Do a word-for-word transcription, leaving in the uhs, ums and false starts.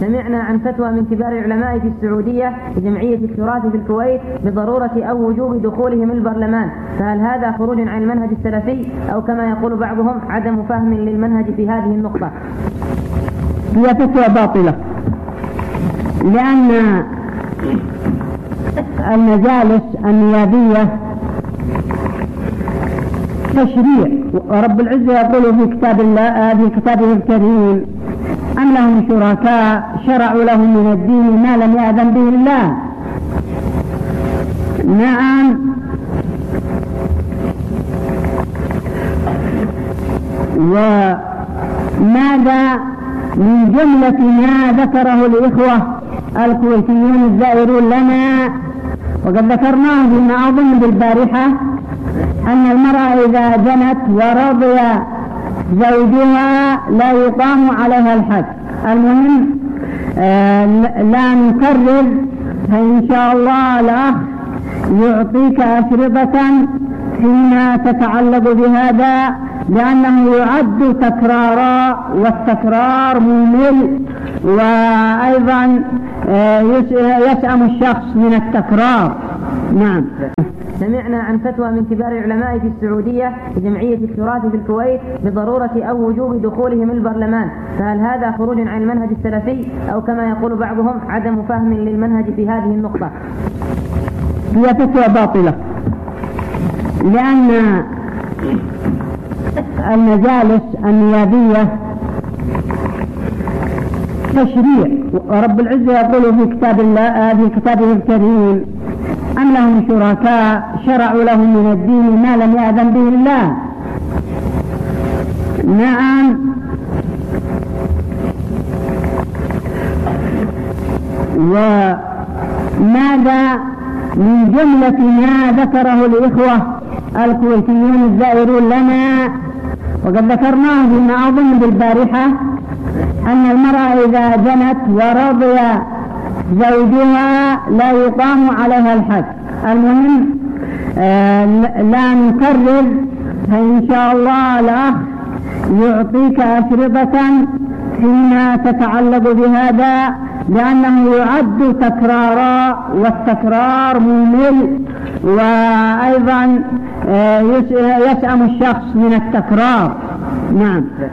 سمعنا عن فتوى من كبار العلماء في السعودية بجمعية التراث في الكويت بضرورة أو وجوب دخولهم البرلمان، فهل هذا خروج عن المنهج السلفي أو كما يقول بعضهم عدم فهم للمنهج في هذه النقطة؟ هي فتوى باطلة، لأن المجالس النيابية تشريع، ورب العزة يقول في كتاب الله في كتابه الكريم: أم لهم شركاء شرعوا لهم من الدين ما لم يأذن به الله. نعم، وماذا من جملة ما ذكره الإخوة الكويتيون الزائرون لنا، وقد ذكرناه بما أظن بالبارحة، أن المرأة إذا جنت ورضي زوجها لا يقام عليها الحد. المهم آه لا نكرر، فإن شاء الله الأخ يعطيك أشرطة فيما تتعلق بهذا، لأنه يعد تكرارا، والتكرار ممل، وأيضا آه يسأم الشخص من التكرار. نعم. سمعنا عن فتوى من كبار العلماء في السعودية بجمعية التراث في الكويت بضرورة أو وجوب دخولهم البرلمان، فهل هذا خروج عن المنهج السلفي أو كما يقول بعضهم عدم فهم للمنهج في هذه النقطة؟ هي فتوى باطلة، لأن المجالس النيابية تشريع، ورب العزة يقول في كتاب الله في كتابه الكريم: أم لهم شركاء شرعوا لهم من الدين ما لم يأذن به الله. نعم، وماذا من جملة ما ذكره الإخوة الكويتيون الزائرون لنا، وقد ذكرناه بما أظن بالبارحة، أن المرأة إذا جنت ورضي زوجها لا يقام عليها الحد. المهم آه لا نكرر، فإن شاء الله الأخ يعطيك أشرطة فيما تتعلق بهذا، لأنه يعد تكرارا، والتكرار ممل، وأيضا آه يسأم الشخص من التكرار. نعم.